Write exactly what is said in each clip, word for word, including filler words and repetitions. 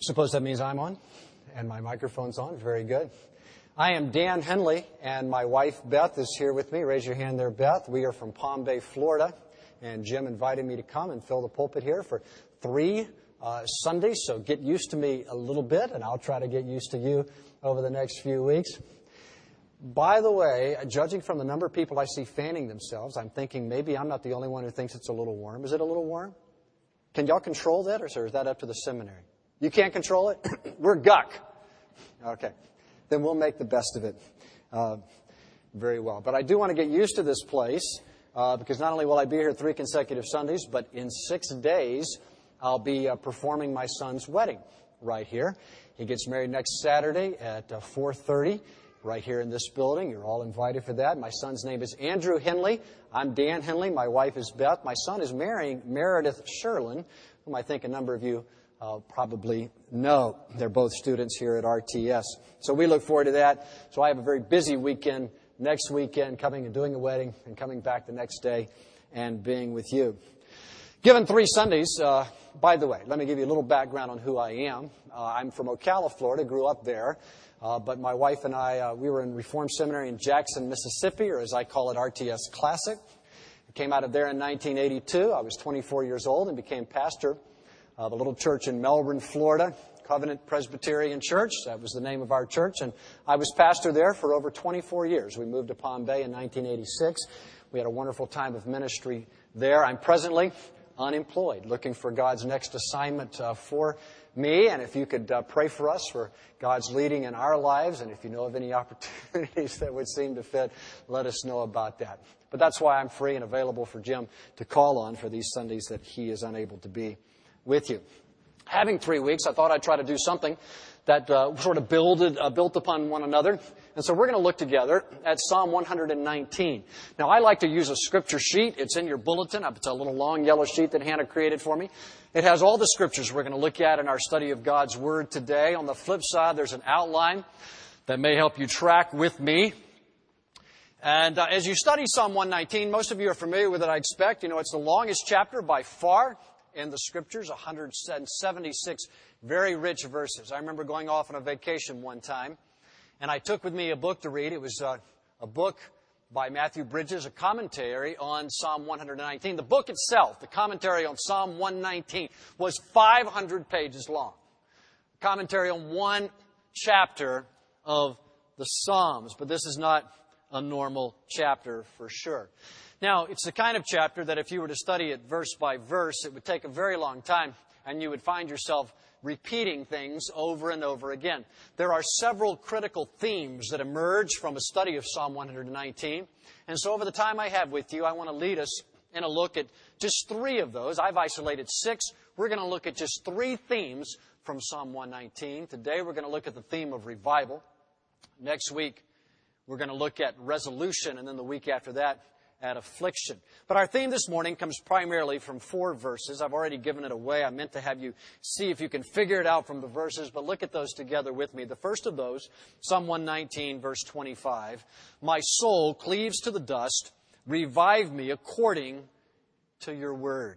Suppose that means I'm on and my microphone's on. Very good. I am Dan Henley, and my wife Beth is here with me. Raise your hand there, Beth. We are from Palm Bay, Florida, and Jim invited me to come and fill the pulpit here for three uh, Sundays, so get used to me a little bit, and I'll try to get used to you over the next few weeks. By the way, judging from the number of people I see fanning themselves, I'm thinking maybe I'm not the only one who thinks it's a little warm. Is it a little warm? Can y'all control that, or is that up to the seminary? You can't control it? We're guck. Okay. Then we'll make the best of it uh, very well. But I do want to get used to this place uh, because not only will I be here three consecutive Sundays, but in six days I'll be uh, performing my son's wedding right here. He gets married next Saturday at uh, four thirty right here in this building. You're all invited for that. My son's name is Andrew Henley. I'm Dan Henley. My wife is Beth. My son is marrying Meredith Sherlin, whom I think a number of you Uh, probably know. They're both students here at R T S. So we look forward to that. So I have a very busy weekend next weekend, coming and doing a wedding and coming back the next day and being with you. Given three Sundays, uh, by the way, let me give you a little background on who I am. Uh, I'm from Ocala, Florida, grew up there. Uh, but my wife and I, uh, we were in Reformed Seminary in Jackson, Mississippi, or as I call it, R T S Classic. I came out of there in nineteen eighty-two. I was twenty-four years old and became pastor of a little church in Melbourne, Florida, Covenant Presbyterian Church. That was the name of our church. And I was pastor there for over twenty-four years. We moved to Palm Bay in nineteen eighty-six. We had a wonderful time of ministry there. I'm presently unemployed, looking for God's next assignment uh, for me. And if you could uh, pray for us for God's leading in our lives, and if you know of any opportunities that would seem to fit, let us know about that. But that's why I'm free and available for Jim to call on for these Sundays that he is unable to be with you. Having three weeks, I thought I'd try to do something that uh, sort of builded, uh, built upon one another. And so we're going to look together at Psalm one hundred nineteen. Now, I like to use a scripture sheet. It's in your bulletin. It's a little long yellow sheet that Hannah created for me. It has all the scriptures we're going to look at in our study of God's Word today. On the flip side, there's an outline that may help you track with me. And uh, as you study Psalm one nineteen, most of you are familiar with it, I expect. You know, it's the longest chapter by far in the Scriptures, one hundred seventy-six very rich verses. I remember going off on a vacation one time, and I took with me a book to read. It was uh, a book by Matthew Bridges, a commentary on Psalm one hundred nineteen. The book itself, the commentary on Psalm one nineteen, was five hundred pages long. Commentary on one chapter of the Psalms, but this is not a normal chapter for sure. Now, it's the kind of chapter that if you were to study it verse by verse, it would take a very long time, and you would find yourself repeating things over and over again. There are several critical themes that emerge from a study of Psalm one hundred nineteen. And so over the time I have with you, I want to lead us in a look at just three of those. I've isolated six. We're going to look at just three themes from Psalm one nineteen. Today we're going to look at the theme of revival. Next week we're going to look at resolution, and then the week after that, at affliction. But our theme this morning comes primarily from four verses. I've already given it away. I meant to have you see if you can figure it out from the verses, but look at those together with me. The first of those, Psalm one nineteen, verse twenty-five. My soul cleaves to the dust. Revive me according to your word.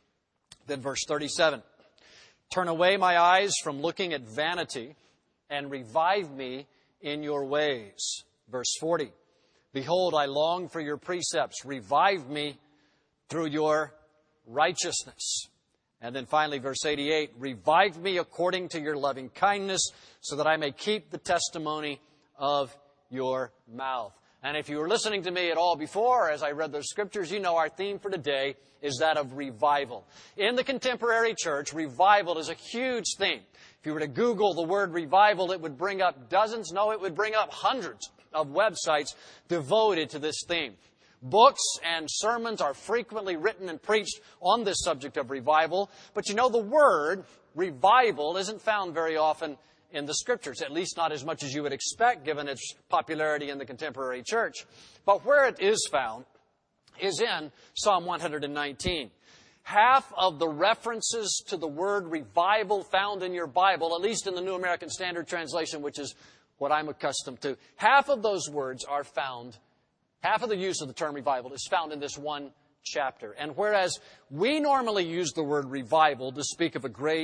Then verse thirty-seven. Turn away my eyes from looking at vanity and revive me in your ways. Verse forty. Behold, I long for your precepts. Revive me through your righteousness. And then finally, verse eighty-eight, revive me according to your loving kindness, so that I may keep the testimony of your mouth. And if you were listening to me at all before, as I read those scriptures, you know our theme for today is that of revival. In the contemporary church, revival is a huge theme. If you were to Google the word revival, it would bring up dozens, no, it would bring up hundreds of websites devoted to this theme. Books and sermons are frequently written and preached on this subject of revival. But you know, the word revival isn't found very often in the Scriptures, at least not as much as you would expect given its popularity in the contemporary church. But where it is found is in Psalm one hundred nineteen. Half of the references to the word revival found in your Bible, at least in the New American Standard Translation, which is what I'm accustomed to, half of those words are found, half of the use of the term revival is found in this one chapter. And whereas we normally use the word revival to speak of a great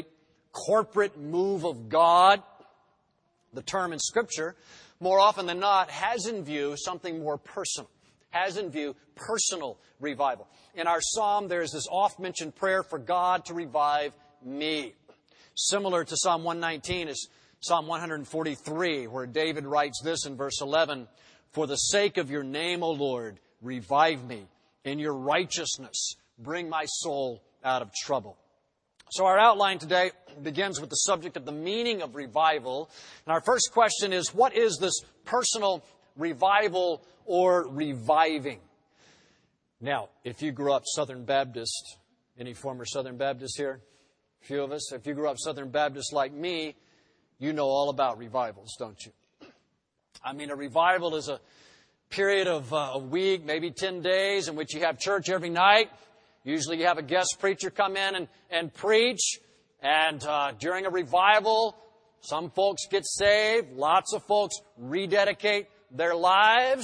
corporate move of God. The term in Scripture, more often than not, has in view something more personal, has in view personal revival. In our psalm, there is this oft-mentioned prayer for God to revive me. Similar to Psalm one nineteen is Psalm one forty-three, where David writes this in verse eleven, "For the sake of your name, O Lord, revive me. In your righteousness, bring my soul out of trouble." So our outline today begins with the subject of the meaning of revival. And our first question is, what is this personal revival or reviving? Now, if you grew up Southern Baptist, any former Southern Baptist here? A few of us. If you grew up Southern Baptist like me, you know all about revivals, don't you? I mean, a revival is a period of uh, a week, maybe ten days, in which you have church every night. Usually you have a guest preacher come in and, and preach. And uh, during a revival, some folks get saved. Lots of folks rededicate their lives.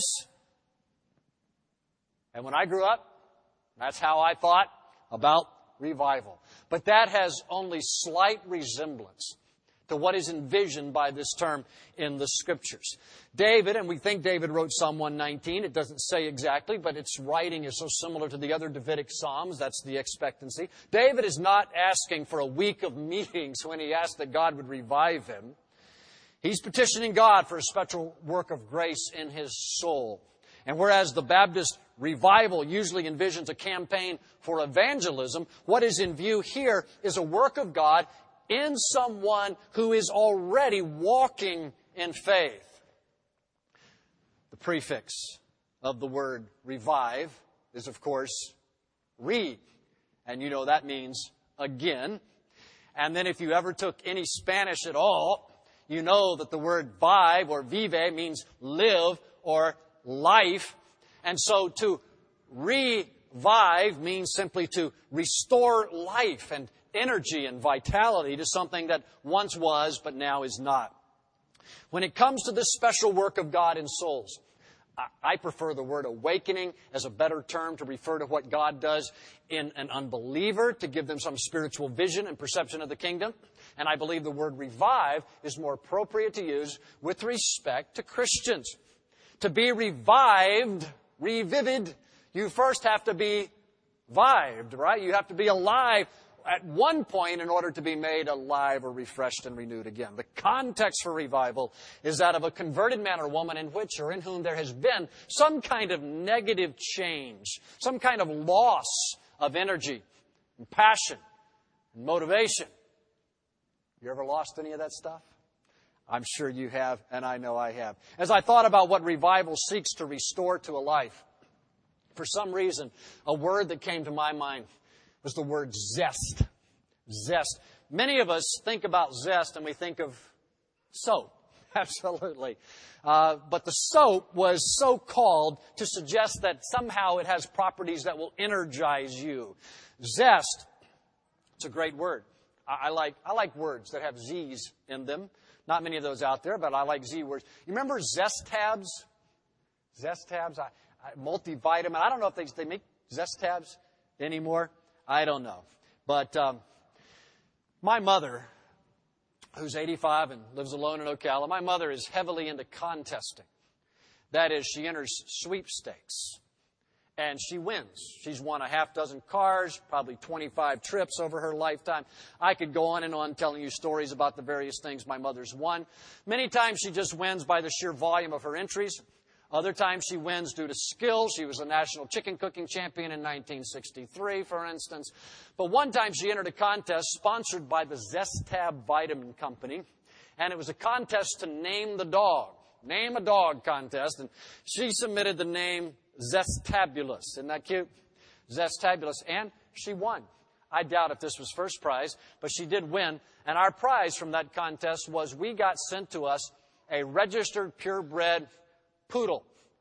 And when I grew up, that's how I thought about revival. But that has only slight resemblance to what is envisioned by this term in the Scriptures. David, and we think David wrote Psalm one nineteen. It doesn't say exactly, but its writing is so similar to the other Davidic Psalms. That's the expectancy. David is not asking for a week of meetings when he asks that God would revive him. He's petitioning God for a special work of grace in his soul. And whereas the Baptist revival usually envisions a campaign for evangelism, what is in view here is a work of God in someone who is already walking in faith. The prefix of the word revive is, of course, re. And you know that means again. And then if you ever took any Spanish at all, you know that the word vive or vive means live or life. And so to revive means simply to restore life and energy and vitality to something that once was but now is not. When it comes to this special work of God in souls, I prefer the word awakening as a better term to refer to what God does in an unbeliever, to give them some spiritual vision and perception of the kingdom. And I believe the word revive is more appropriate to use with respect to Christians. To be revived, revivid, you first have to be vived, right? You have to be alive at one point in order to be made alive or refreshed and renewed again. The context for revival is that of a converted man or woman in which or in whom there has been some kind of negative change, some kind of loss of energy and passion and motivation. You ever lost any of that stuff? I'm sure you have, and I know I have. As I thought about what revival seeks to restore to a life, for some reason, a word that came to my mind was the word zest. Zest. Many of us think about zest and we think of soap. Absolutely. Uh, but the soap was so called to suggest that somehow it has properties that will energize you. Zest. It's a great word. I, I like I like words that have Z's in them. Not many of those out there, but I like Z words. You remember Zest tabs? Zest tabs? I, I, multivitamin. I don't know if they, they make Zest tabs anymore. I don't know. But um, my mother, who's eighty-five and lives alone in Ocala, my mother is heavily into contesting. That is, she enters sweepstakes. And she wins. She's won a half dozen cars, probably twenty-five trips over her lifetime. I could go on and on telling you stories about the various things my mother's won. Many times she just wins by the sheer volume of her entries. Other times she wins due to skill. She was a national chicken cooking champion in nineteen sixty-three, for instance. But one time she entered a contest sponsored by the Zestab Vitamin Company. And it was a contest to name the dog. Name a dog contest. And she submitted the name Zestabulous. Isn't that cute? Zestabulous. And she won. I doubt if this was first prize, but she did win. And our prize from that contest was we got sent to us a registered purebred poodle.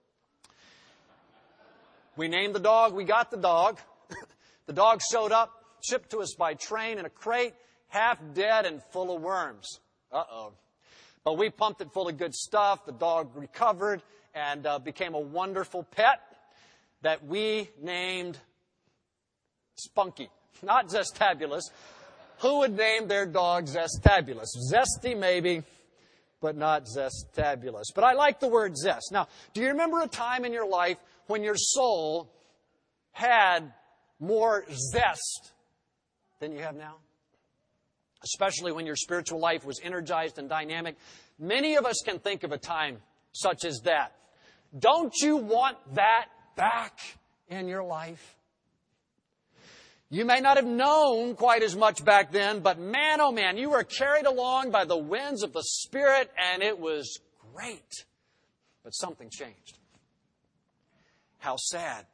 We named the dog. We got the dog. The dog showed up, shipped to us by train in a crate, half dead and full of worms. Uh-oh. But we pumped it full of good stuff. The dog recovered and uh, became a wonderful pet that we named Spunky. Not Zestabulous, Who would name their dog Zestabulous? Zesty maybe, but not Zestabulous. But I like the word zest. Now, do you remember a time in your life when your soul had more zest than you have now? Especially when your spiritual life was energized and dynamic. Many of us can think of a time such as that. Don't you want that back in your life? You may not have known quite as much back then, but man, oh man, you were carried along by the winds of the Spirit, and it was great. But something changed. How sad.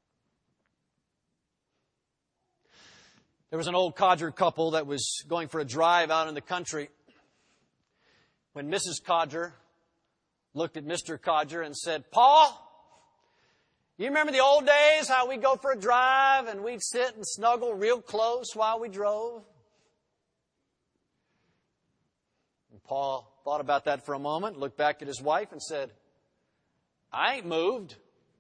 There was an old codger couple that was going for a drive out in the country when Missus Codger looked at Mister Codger and said, "Paul, you remember the old days, how we'd go for a drive and we'd sit and snuggle real close while we drove?" And Paul thought about that for a moment, looked back at his wife and said, "I ain't moved."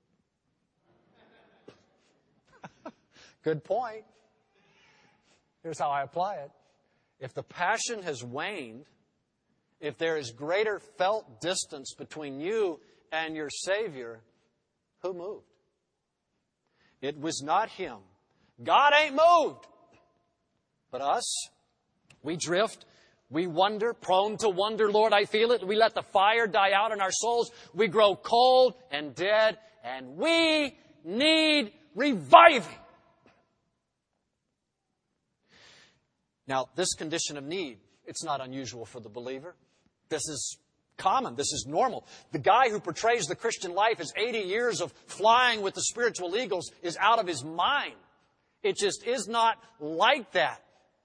Good point. Here's how I apply it. If the passion has waned, if there is greater felt distance between you and your Savior, who moved? It was not Him. God ain't moved. But us, we drift. We wonder, prone to wonder, Lord, I feel it. We let the fire die out in our souls. We grow cold and dead, and we need reviving. Now, this condition of need, it's not unusual for the believer. This is common. This is normal. The guy who portrays the Christian life as eighty years of flying with the spiritual eagles is out of his mind. It just is not like that.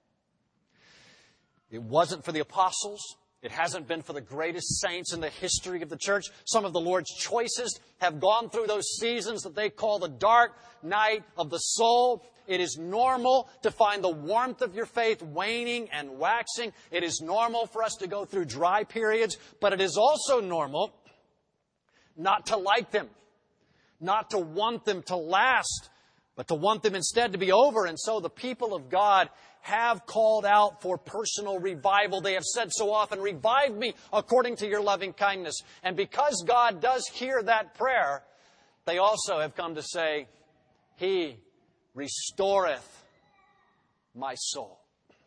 It wasn't for the apostles. It hasn't been for the greatest saints in the history of the church. Some of the Lord's choicest have gone through those seasons that they call the dark night of the soul. It is normal to find the warmth of your faith waning and waxing. It is normal for us to go through dry periods, but it is also normal not to like them, not to want them to last, but to want them instead to be over. And so the people of God have called out for personal revival. They have said so often, "Revive me according to your loving kindness." And because God does hear that prayer, they also have come to say, "He restoreth my soul."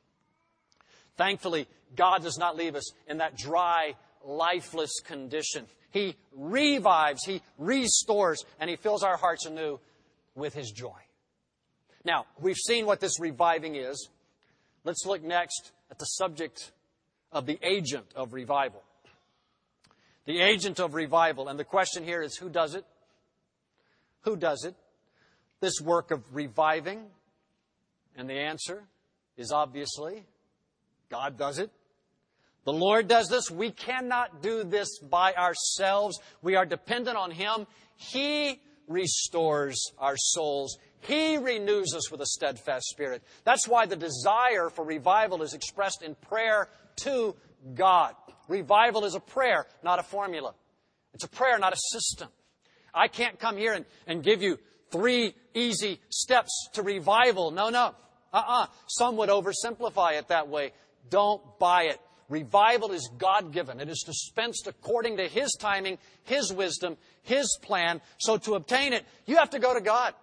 Thankfully, God does not leave us in that dry, lifeless condition. He revives, He restores, and He fills our hearts anew with His joy. Now, we've seen what this reviving is. Let's look next at the subject of the agent of revival. The agent of revival. And the question here is, who does it? Who does it? This work of reviving? And the answer is obviously, God does it. The Lord does this. We cannot do this by ourselves. We are dependent on Him. He restores our souls. He renews us with a steadfast spirit. That's why the desire for revival is expressed in prayer to God. Revival is a prayer, not a formula. It's a prayer, not a system. I can't come here and, and give you three easy steps to revival. No, no. Uh-uh. Some would oversimplify it that way. Don't buy it. Revival is God-given. It is dispensed according to His timing, His wisdom, His plan. So to obtain it, you have to go to God.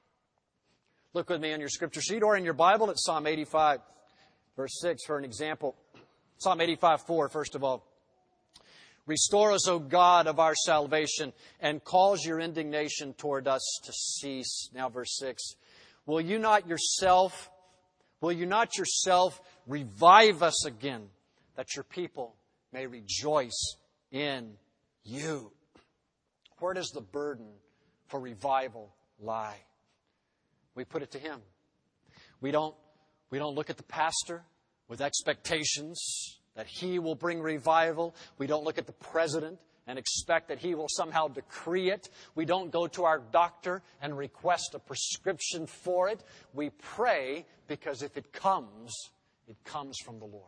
Look with me on your scripture sheet or in your Bible at Psalm eighty-five, verse six for an example. Psalm eighty-five, four, first of all. "Restore us, O God of our salvation, and cause your indignation toward us to cease." Now verse six. "Will you not yourself, will you not yourself revive us again, that your people may rejoice in you?" Where does the burden for revival lie? We put it to Him. We don't, we don't look at the pastor with expectations that he will bring revival. We don't look at the president and expect that he will somehow decree it. We don't go to our doctor and request a prescription for it. We pray because if it comes, it comes from the Lord.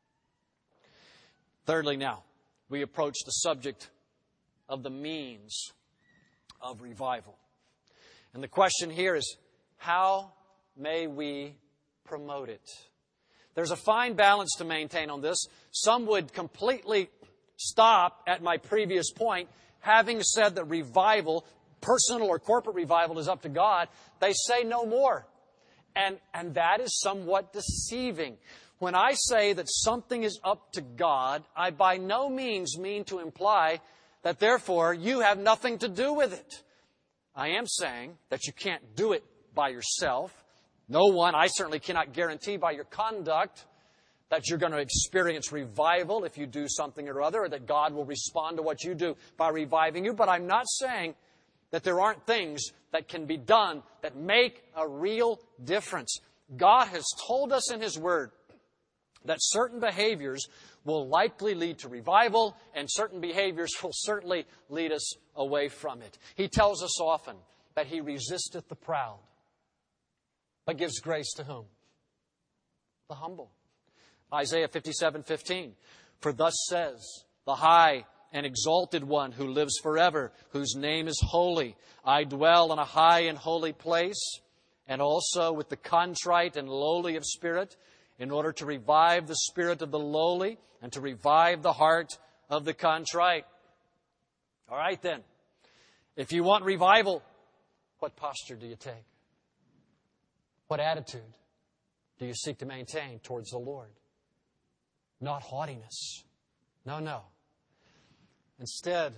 Thirdly now, we approach the subject of the means of revival. And the question here is, how may we promote it? There's a fine balance to maintain on this. Some would completely stop at my previous point, having said that revival, personal or corporate revival, is up to God. They say no more. And, and that is somewhat deceiving. When I say that something is up to God, I by no means mean to imply that therefore you have nothing to do with it. I am saying that you can't do it by yourself. No one, I certainly cannot guarantee by your conduct that you're going to experience revival if you do something or other, or that God will respond to what you do by reviving you. But I'm not saying that there aren't things that can be done that make a real difference. God has told us in His Word that certain behaviors will likely lead to revival, and certain behaviors will certainly lead us away from it. He tells us often that He resisteth the proud, but gives grace to whom? The humble. Isaiah fifty-seven fifteen. For thus says the high and exalted one who lives forever, whose name is holy. I dwell in a high and holy place, and also with the contrite and lowly of spirit, in order to revive the spirit of the lowly and to revive the heart of the contrite. All right then. If you want revival, what posture do you take? What attitude do you seek to maintain towards the Lord? Not haughtiness. No, no. Instead,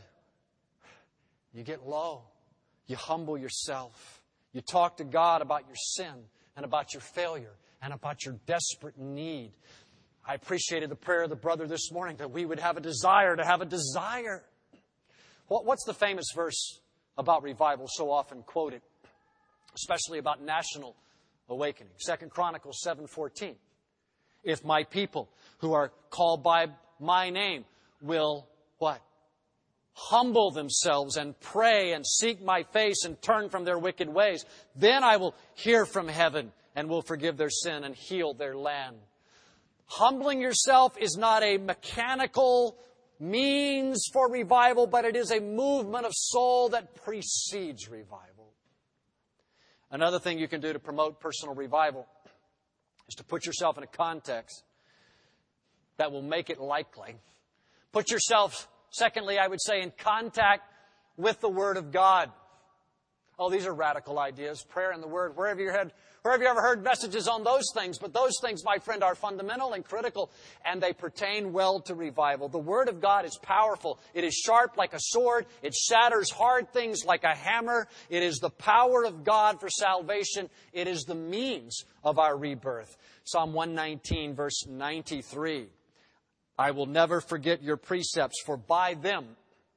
you get low. You humble yourself. You talk to God about your sin and about your failure and about your desperate need. I appreciated the prayer of the brother this morning that we would have a desire to have a desire. What's the famous verse about revival so often quoted, especially about national awakening? Second Chronicles seven fourteen. If my people who are called by my name will, what? Humble themselves and pray and seek my face and turn from their wicked ways, then I will hear from heaven and will forgive their sin and heal their land. Humbling yourself is not a mechanical means for revival, but it is a movement of soul that precedes revival. Another thing you can do to promote personal revival is to put yourself in a context that will make it likely. Put yourself, secondly, I would say, in contact with the Word of God. Oh, these are radical ideas. Prayer and the Word. Where have you heard, where have you ever heard messages on those things? But those things, my friend, are fundamental and critical, and they pertain well to revival. The Word of God is powerful. It is sharp like a sword. It shatters hard things like a hammer. It is the power of God for salvation. It is the means of our rebirth. Psalm one nineteen, verse ninety-three. I will never forget your precepts, for by them,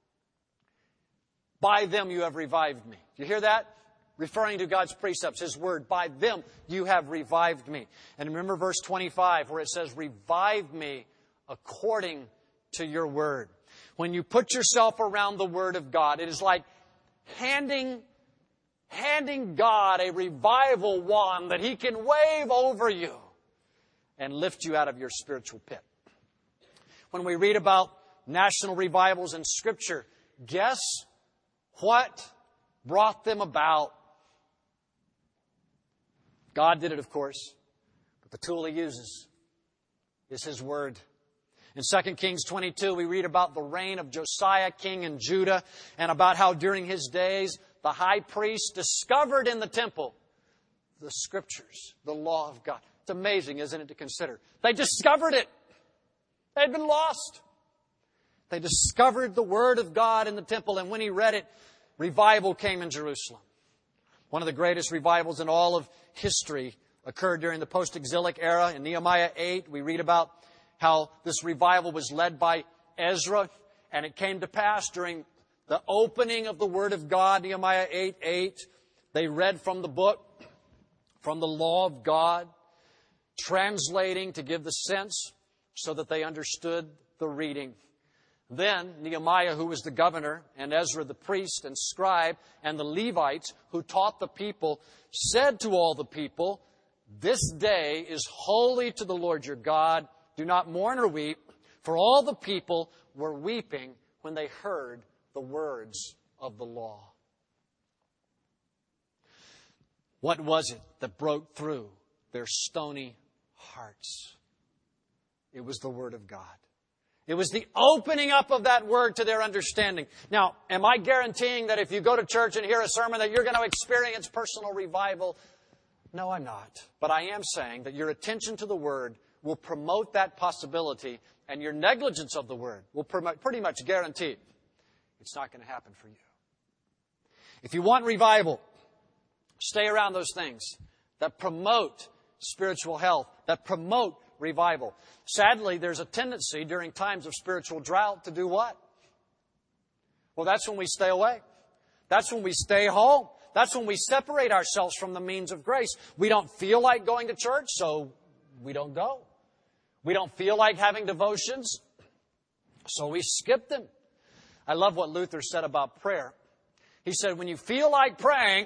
by them you have revived me. Do you hear that? Referring to God's precepts, His Word. By them you have revived me. And remember verse twenty-five where it says, revive me according to your Word. When you put yourself around the Word of God, it is like handing, handing God a revival wand that He can wave over you and lift you out of your spiritual pit. When we read about national revivals in Scripture, guess what brought them about? God did it, of course, but the tool He uses is His Word. In Second Kings twenty-two, we read about the reign of Josiah, king in Judah, and about how during his days the high priest discovered in the temple the Scriptures, the law of God. It's amazing, isn't it, to consider? They discovered it. They had been lost. They discovered the Word of God in the temple, and when he read it, revival came in Jerusalem. One of the greatest revivals in all of history occurred during the post-exilic era. In Nehemiah eight, we read about how this revival was led by Ezra, and it came to pass during the opening of the Word of God, Nehemiah eight eight, they read from the book, from the law of God, translating to give the sense so that they understood the reading. Then Nehemiah, who was the governor, and Ezra the priest and scribe, and the Levites who taught the people, said to all the people, this day is holy to the Lord your God. Do not mourn or weep, for all the people were weeping when they heard the words of the law. What was it that broke through their stony hearts? It was the Word of God. It was the opening up of that Word to their understanding. Now, am I guaranteeing that if you go to church and hear a sermon that you're going to experience personal revival? No, I'm not. But I am saying that your attention to the Word will promote that possibility, and your negligence of the Word will pretty much guarantee it's not going to happen for you. If you want revival, stay around those things that promote spiritual health, that promote revival. Sadly, there's a tendency during times of spiritual drought to do what? Well, that's when we stay away. That's when we stay home. That's when we separate ourselves from the means of grace. We don't feel like going to church, so we don't go. We don't feel like having devotions, so we skip them. I love what Luther said about prayer. He said, when you feel like praying,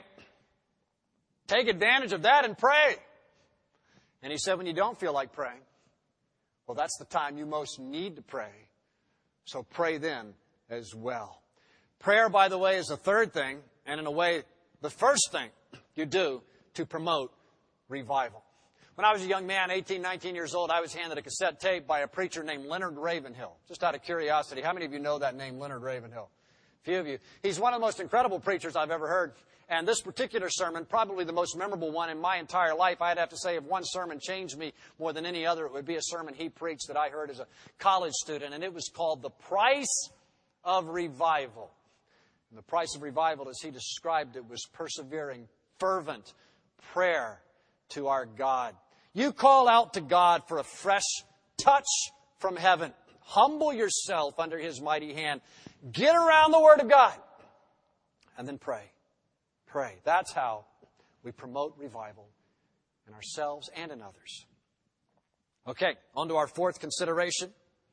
take advantage of that and pray. And he said, when you don't feel like praying, well, that's the time you most need to pray. So pray then as well. Prayer, by the way, is the third thing, and in a way, the first thing you do to promote revival. When I was a young man, eighteen, nineteen years old, I was handed a cassette tape by a preacher named Leonard Ravenhill. Just out of curiosity, how many of you know that name, Leonard Ravenhill? A few of you. He's one of the most incredible preachers I've ever heard. And this particular sermon, probably the most memorable one in my entire life. I'd have to say if one sermon changed me more than any other, it would be a sermon he preached that I heard as a college student. And it was called The Price of Revival. And the price of revival, as he described it, was persevering, fervent prayer to our God. You call out to God for a fresh touch from heaven. Humble yourself under His mighty hand. Get around the Word of God. And then pray. Pray. That's how we promote revival in ourselves and in others. Okay, on to our fourth consideration.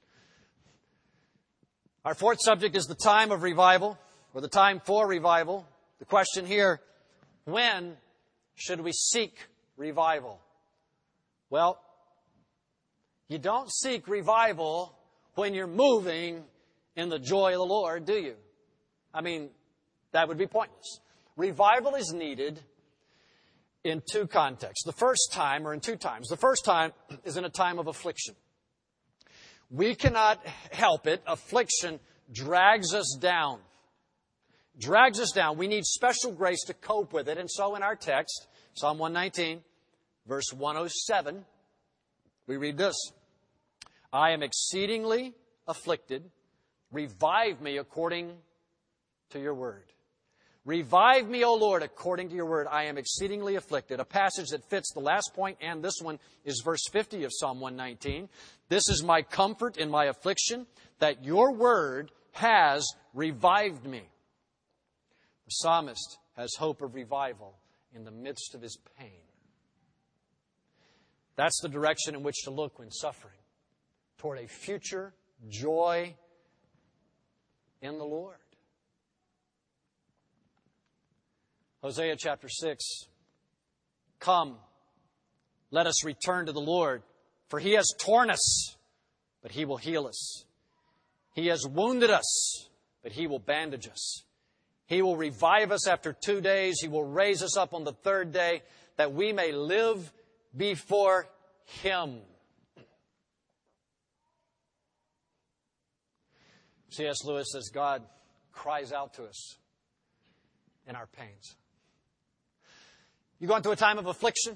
Our fourth subject is the time of revival, or the time for revival. The question here, when should we seek revival? Well, you don't seek revival when you're moving in the joy of the Lord, do you? I mean, that would be pointless. Revival is needed in two contexts. The first time, or in two times. The first time is in a time of affliction. We cannot help it. Affliction drags us down. Drags us down. We need special grace to cope with it. And so in our text, Psalm one nineteen, verse one oh seven, we read this. I am exceedingly afflicted. Revive me according to your word. Revive me, O Lord, according to your word. I am exceedingly afflicted. A passage that fits the last point and this one is verse fifty of Psalm one nineteen. This is my comfort in my affliction, that your word has revived me. The psalmist has hope of revival in the midst of his pain. That's the direction in which to look when suffering, toward a future joy in the Lord. Hosea chapter six. Come, let us return to the Lord, for He has torn us, but He will heal us. He has wounded us, but He will bandage us. He will revive us after two days. He will raise us up on the third day, that we may live before Him. C S Lewis says God cries out to us in our pains. You going through a time of affliction?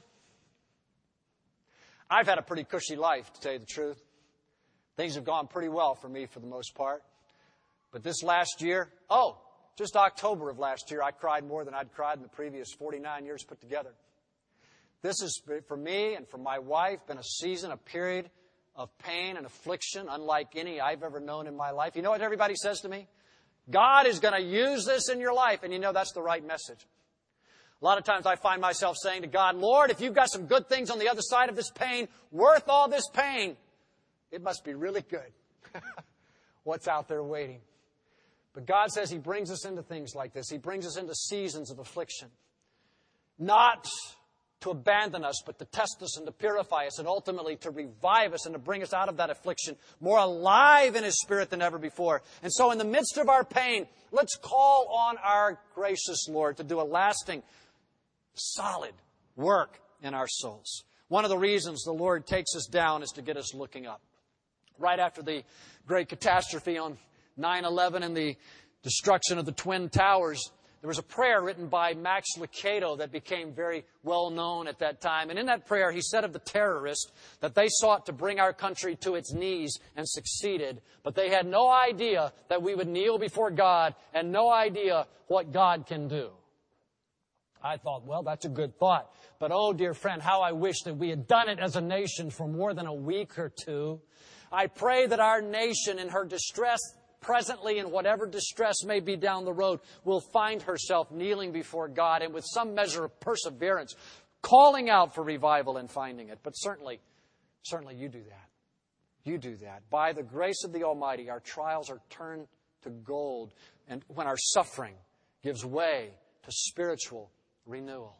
I've had a pretty cushy life, to tell you the truth. Things have gone pretty well for me for the most part. But this last year, oh, just October of last year, I cried more than I'd cried in the previous forty-nine years put together. This has, for me and for my wife, been a season, a period of pain and affliction unlike any I've ever known in my life. You know what everybody says to me? God is going to use this in your life. And you know that's the right message. A lot of times I find myself saying to God, Lord, if you've got some good things on the other side of this pain, worth all this pain, it must be really good. What's out there waiting? But God says He brings us into things like this. He brings us into seasons of affliction. Not to abandon us, but to test us and to purify us and ultimately to revive us and to bring us out of that affliction more alive in His Spirit than ever before. And so in the midst of our pain, let's call on our gracious Lord to do a lasting, solid work in our souls. One of the reasons the Lord takes us down is to get us looking up. right after the great catastrophe on nine eleven and the destruction of the Twin Towers, there was a prayer written by Max Lucado that became very well known at that time. And in that prayer, he said of the terrorists that they sought to bring our country to its knees and succeeded. But they had no idea that we would kneel before God and no idea what God can do. I thought, well, that's a good thought. But oh, dear friend, how I wish that we had done it as a nation for more than a week or two. I pray that our nation in her distress presently, and whatever distress may be down the road, will find herself kneeling before God and with some measure of perseverance, calling out for revival and finding it. But certainly, certainly you do that. You do that. By the grace of the Almighty, our trials are turned to gold, and when our suffering gives way to spiritual renewal.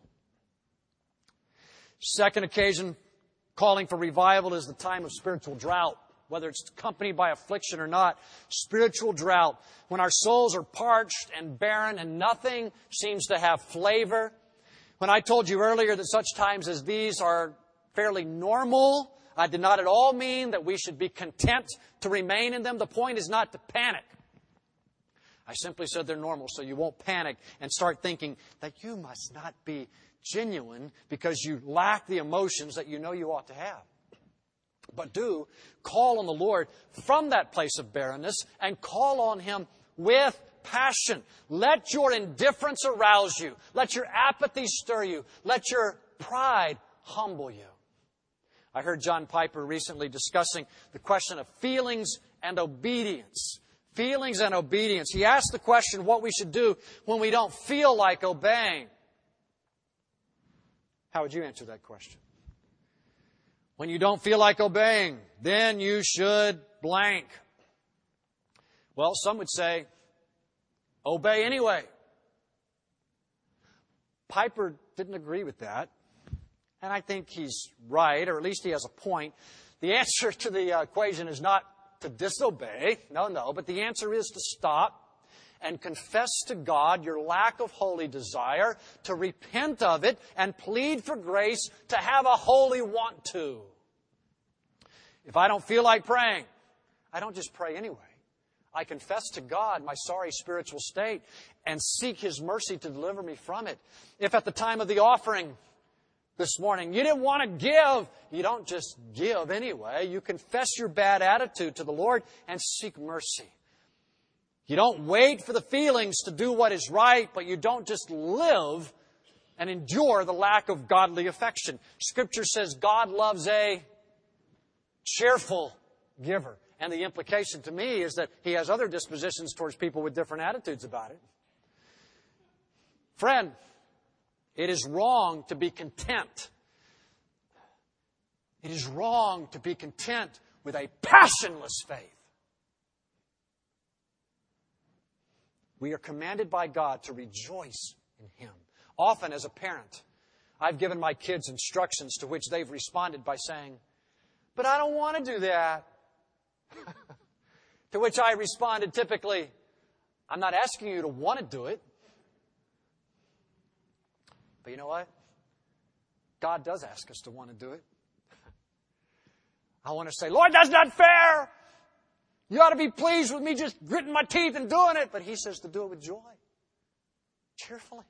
Second occasion calling for revival is the time of spiritual drought. Whether it's accompanied by affliction or not, spiritual drought, when our souls are parched and barren and nothing seems to have flavor. When I told you earlier that such times as these are fairly normal, I did not at all mean that we should be content to remain in them. The point is not to panic. I simply said they're normal, so you won't panic and start thinking that you must not be genuine because you lack the emotions that you know you ought to have. But do call on the Lord from that place of barrenness and call on Him with passion. Let your indifference arouse you. Let your apathy stir you. Let your pride humble you. I heard John Piper recently discussing the question of feelings and obedience. Feelings and obedience. He asked the question what we should do when we don't feel like obeying. How would you answer that question? When you don't feel like obeying, then you should blank. Well, some would say, obey anyway. Piper didn't agree with that. And I think he's right, or at least he has a point. The answer to the equation is not to disobey. No, no. But the answer is to stop and confess to God your lack of holy desire, to repent of it, and plead for grace to have a holy want to. If I don't feel like praying, I don't just pray anyway. I confess to God my sorry spiritual state and seek His mercy to deliver me from it. If at the time of the offering this morning you didn't want to give, you don't just give anyway. You confess your bad attitude to the Lord and seek mercy. You don't wait for the feelings to do what is right, but you don't just live and endure the lack of godly affection. Scripture says God loves a cheerful giver. And the implication to me is that He has other dispositions towards people with different attitudes about it. Friend, it is wrong to be content. It is wrong to be content with a passionless faith. We are commanded by God to rejoice in Him. Often as a parent, I've given my kids instructions to which they've responded by saying, but I don't want to do that. To which I responded typically, I'm not asking you to want to do it. But you know what? God does ask us to want to do it. I want to say, Lord, that's not fair. You ought to be pleased with me just gritting my teeth and doing it. But He says to do it with joy. Cheerfully.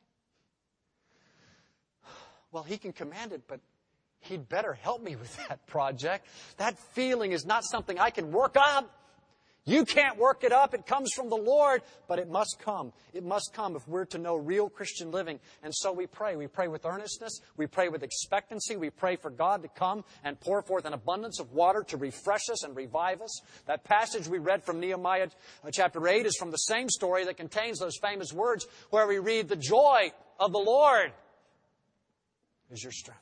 Well, He can command it, but He'd better help me with that project. That feeling is not something I can work up. You can't work it up. It comes from the Lord, but it must come. It must come if we're to know real Christian living. And so we pray. We pray with earnestness. We pray with expectancy. We pray for God to come and pour forth an abundance of water to refresh us and revive us. That passage we read from Nehemiah chapter eight is from the same story that contains those famous words where we read, the joy of the Lord is your strength.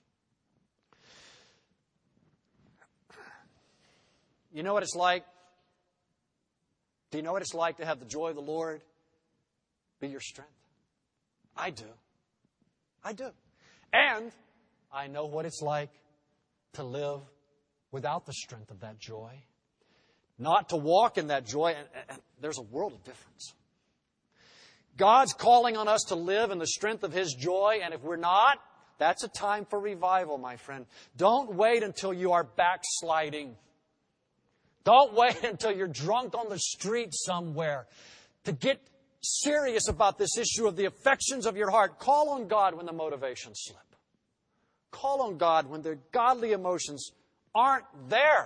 You know what it's like? Do you know what it's like to have the joy of the Lord be your strength? I do. I do. And I know what it's like to live without the strength of that joy. Not to walk in that joy. And, and there's a world of difference. God's calling on us to live in the strength of His joy. And if we're not, that's a time for revival, my friend. Don't wait until you are backsliding. Don't wait until you're drunk on the street somewhere to get serious about this issue of the affections of your heart. Call on God when the motivations slip. Call on God when the godly emotions aren't there.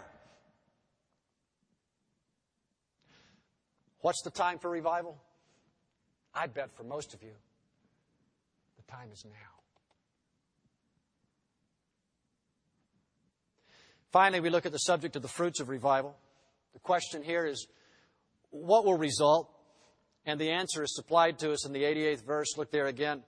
What's the time for revival? I bet for most of you, the time is now. Finally, we look at the subject of the fruits of revival. The question here is, what will result? And the answer is supplied to us in the eighty-eighth verse. Look there again.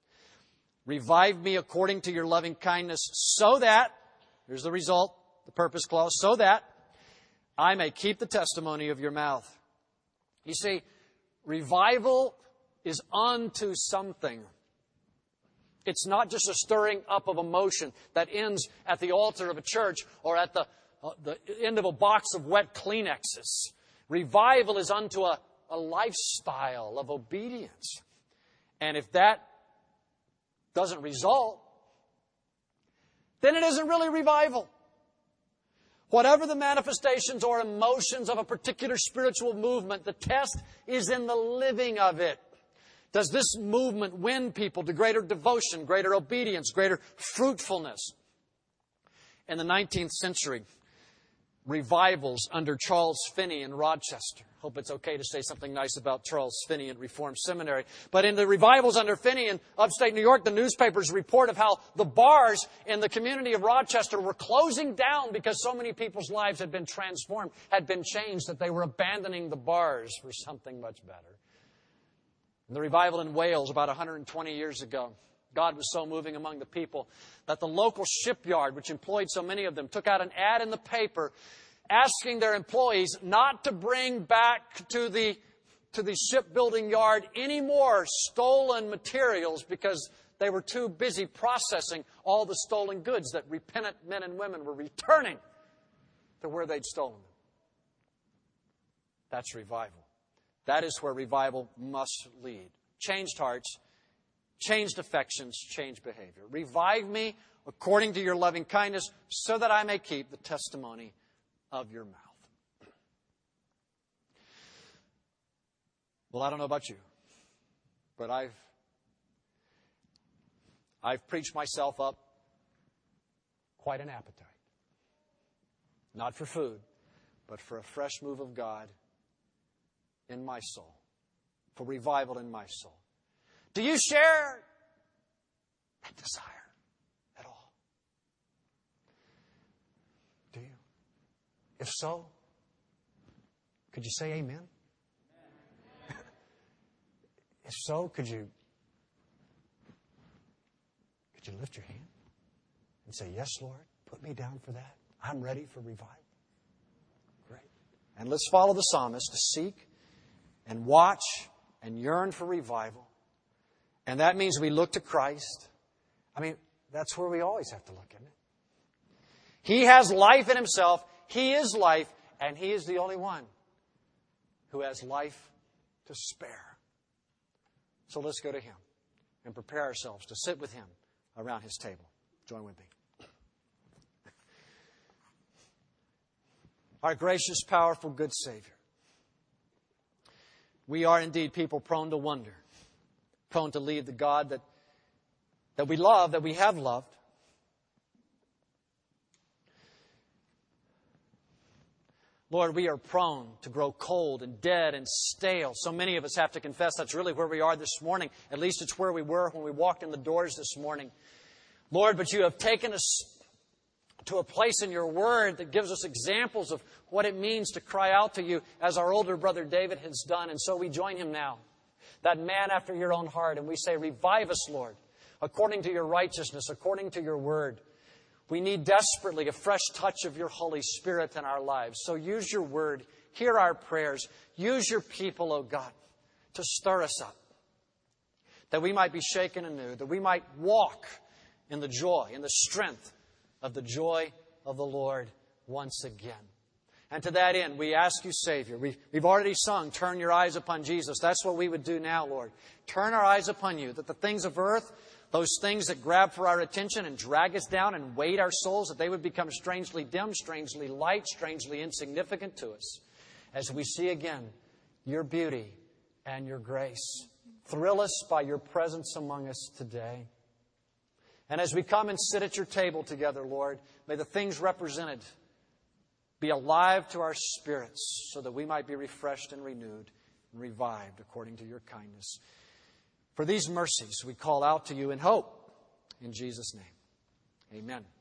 Revive me according to your loving kindness, so that, here's the result, the purpose clause, so that I may keep the testimony of your mouth. You see, revival is unto something. It's not just a stirring up of emotion that ends at the altar of a church or at the, uh, the end of a box of wet Kleenexes. Revival is unto a, a lifestyle of obedience. And if that doesn't result, then it isn't really revival. Whatever the manifestations or emotions of a particular spiritual movement, the test is in the living of it. Does this movement win people to greater devotion, greater obedience, greater fruitfulness? In the nineteenth century, revivals under Charles Finney in Rochester. Hope it's okay to say something nice about Charles Finney and Reformed Seminary. But in the revivals under Finney in upstate New York, the newspapers report of how the bars in the community of Rochester were closing down because so many people's lives had been transformed, had been changed, that they were abandoning the bars for something much better. In the revival in Wales about one hundred twenty years ago, God was so moving among the people that the local shipyard, which employed so many of them, took out an ad in the paper asking their employees not to bring back to the, to the shipbuilding yard any more stolen materials because they were too busy processing all the stolen goods that repentant men and women were returning to where they'd stolen them. That's revival. That is where revival must lead. Changed hearts, changed affections, changed behavior. Revive me according to your loving kindness, so that I may keep the testimony of your mouth. Well, I don't know about you, but I've I've preached myself up quite an appetite. Not for food, but for a fresh move of God in my soul, for revival in my soul. Do you share that desire at all? Do you? If so, could you say amen? If so, could you could you lift your hand and say, yes, Lord, put me down for that. I'm ready for revival. Great. And let's follow the psalmist to seek and watch and yearn for revival. And that means we look to Christ. I mean, that's where we always have to look, isn't it? He has life in himself. He is life, and he is the only one who has life to spare. So let's go to him and prepare ourselves to sit with him around his table. Join with me. Our gracious, powerful, good Savior, we are indeed people prone to wonder, prone to leave the God that, that we love, that we have loved. Lord, we are prone to grow cold and dead and stale. So many of us have to confess that's really where we are this morning. At least it's where we were when we walked in the doors this morning. Lord, but you have taken us to a place in your word that gives us examples of what it means to cry out to you as our older brother David has done. And so we join him now, that man after your own heart. And we say, revive us, Lord, according to your righteousness, according to your word. We need desperately a fresh touch of your Holy Spirit in our lives. So use your word. Hear our prayers. Use your people, O God, to stir us up, that we might be shaken anew, that we might walk in the joy, in the strength of the joy of the Lord once again. And to that end, we ask you, Savior, we, we've already sung, turn your eyes upon Jesus. That's what we would do now, Lord. Turn our eyes upon you, that the things of earth those things that grab for our attention and drag us down and weight our souls, that they would become strangely dim, strangely light, strangely insignificant to us as we see again your beauty and your grace. Thrill us by your presence among us today. And as we come and sit at your table together, Lord, may the things represented be alive to our spirits so that we might be refreshed and renewed and revived according to your kindness. For these mercies we call out to you in hope. In Jesus' name, amen.